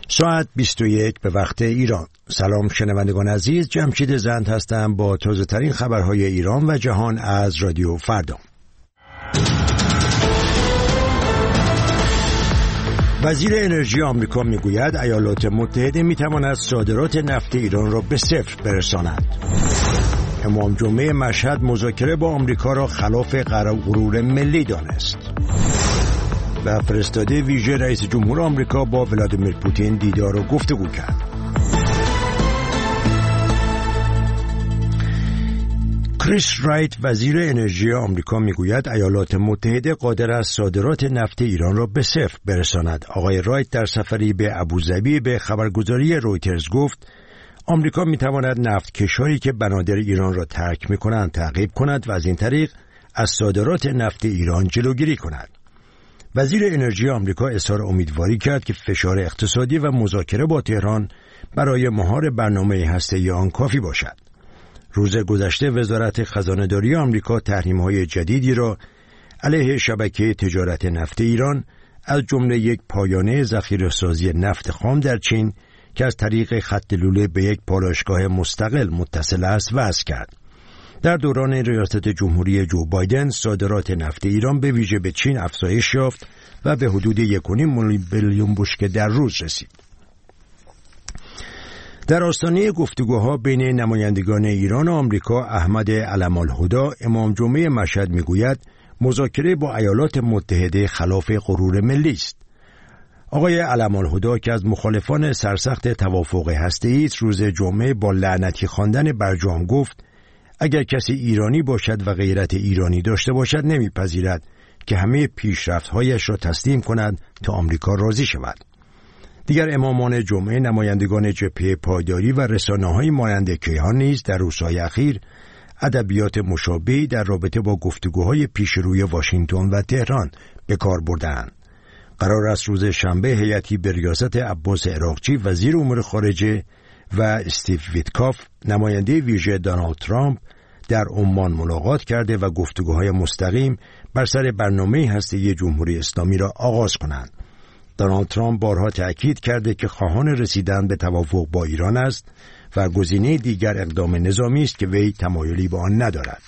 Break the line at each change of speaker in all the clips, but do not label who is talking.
ساعت 21 به وقت ایران. سلام شنوندگان عزیز، جمشید زند هستم با تازه ترین خبرهای ایران و جهان از رادیو فردا. وزیر انرژی آمریکا میگوید ایالات متحده میتواند صادرات نفت ایران را به صفر برساند. امام جمعه مشهد مذاکره با آمریکا را خلاف غرور ملی دانست. و فرستاده ویژه رئیس جمهور آمریکا با ولادیمیر پوتین دیدار و گفتگو کرد. کریس رایت وزیر انرژی آمریکا میگوید ایالات متحده قادر است صادرات نفت ایران را به صفر برساند. آقای رایت در سفری به ابوظبی به خبرگزاری رویترز گفت آمریکا میتواند نفتکش‌هایی که بنادر ایران را ترک میکنند تعقیب کند و از این طریق از صادرات نفت ایران جلوگیری کند. وزیر انرژی آمریکا اظهار امیدواری کرد که فشار اقتصادی و مذاکره با تهران برای مهار برنامه هسته‌ای آن کافی باشد. روز گذشته وزارت خزانه‌داری آمریکا تحریم‌های جدیدی را علیه شبکه تجارت نفت ایران از جمله یک پایانه ذخیره‌سازی نفت خام در چین که از طریق خط لوله به یک پالایشگاه مستقل متصل است وضع کرد. در دوران ریاست جمهوری جو بایدن صادرات نفت ایران به ویژه به چین افزایش یافت و به حدود 1.5 میلیون بشکه در روز رسید. در آستانه گفتگوها بین نمایندگان ایران و آمریکا احمد علم‌الهدی امام جمعه مشهد میگوید مذاکره با ایالات متحده خلاف غرور ملی است. آقای علم‌الهدی که از مخالفان سرسخت توافق هسته‌ای است روز جمعه با لعنتی خواندن برجام گفت اگر کسی ایرانی باشد و غیرت ایرانی داشته باشد نمیپذیرد که همه پیشرفت‌هایش را تسلیم کند تا آمریکا راضی شود. دیگر امامان جمعه نمایندگان جبهه پایداری و رسانه‌های مانند کیهان نیز در روزهای اخیر ادبیات مشابهی در رابطه با گفتگوهای پیشروی واشنگتن و تهران به کار بردند. قرار است روز شنبه هیئتی به ریاست عباس عراقچی وزیر امور خارجه و استیو ویتکاف نماینده ویژه دونالد ترامپ در عمان ملاقات کرده و گفتگوهای مستقیم بر سر برنامه هسته‌ای جمهوری اسلامی را آغاز کنند. دونالد ترامپ بارها تأکید کرده که خواهان رسیدن به توافق با ایران است و گزینه دیگر اقدام نظامی است که وی تمایلی به آن ندارد.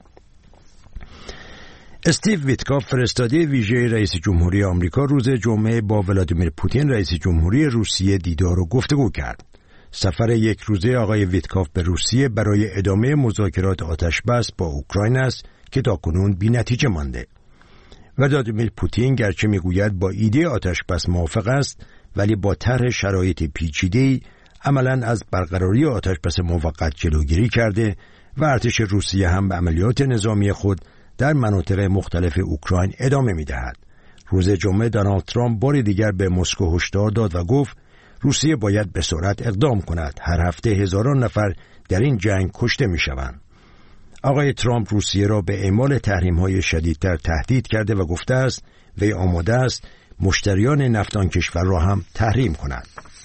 استیو ویتکاف فرستاده ویژه رئیس جمهوری آمریکا روز جمعه با ولادیمیر پوتین رئیس جمهوری روسیه دیدار و گفتگو کرد. سفر یک روزه آقای ویتکاف به روسیه برای ادامه مذاکرات آتشبس با اوکراین است که تاکنون بی‌نتیجه مانده. ولادیمیر پوتین گرچه میگوید با ایده آتشبس موافق است ولی با طرح شرایط پیچیده‌ای عملاً از برقراری آتشبس موقت جلوگیری کرده و ارتش روسیه هم به عملیات نظامی خود در مناطق مختلف اوکراین ادامه می‌دهد. روز جمعه دونالد ترامپ بار دیگر به مسکو هشدار داد و گفت روسیه باید به سرعت اقدام کند. هر هفته هزاران نفر در این جنگ کشته می‌شوند. آقای ترامپ روسیه را به اعمال تحریم‌های شدیدتر تهدید کرده و گفته است وی آماده است مشتریان نفت آن کشور را هم تحریم کند.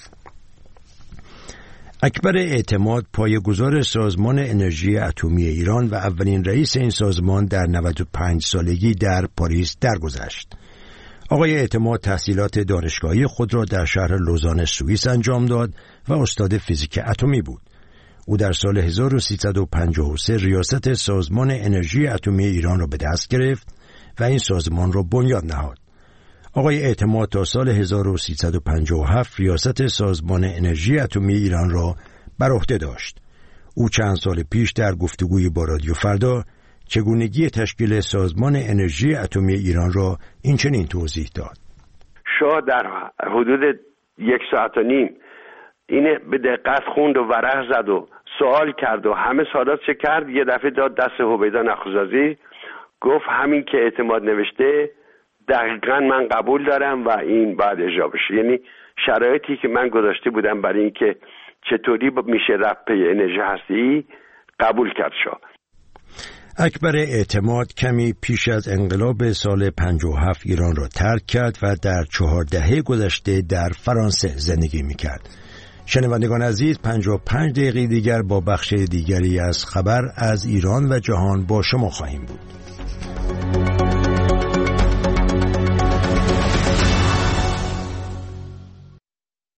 اکبر اعتماد پایه‌گذار سازمان انرژی اتمی ایران و اولین رئیس این سازمان در 95 سالگی در پاریس درگذشت. آقای اعتماد تحصیلات دانشگاهی خود را در شهر لوزان سوئیس انجام داد و استاد فیزیک اتمی بود. او در سال 1353 ریاست سازمان انرژی اتمی ایران را به دست گرفت و این سازمان را بنیاد نهاد. آقای اعتماد تا سال 1357 ریاست سازمان انرژی اتمی ایران را بر عهده داشت. او چند سال پیش در گفتگویی با رادیو فردا چگونگی تشکیل سازمان انرژی اتمی ایران را این چنین توضیح داد.
شاه در حدود 1 ساعت و نیم اینه به دقت خوند و ورق زد و سوال کرد و همه سوالات چه کرد. یه دفعه داد دست هویدا نخوزازی گفت همین که اعتماد نوشته دقیقاً من قبول دارم و این باید اجرا بشه. یعنی شرایطی که من گذاشته بودم برای این که چطوری میشه رفت به انرژی هسته‌ای قبول کرد شاه.
اکبر اعتماد کمی پیش از انقلاب سال 57 ایران را ترک کرد و در 4 دهه گذشته در فرانسه زندگی می‌کرد. شنوندگان عزیز 55 دقیقه دیگر با بخش دیگری از خبر از ایران و جهان با شما خواهیم بود.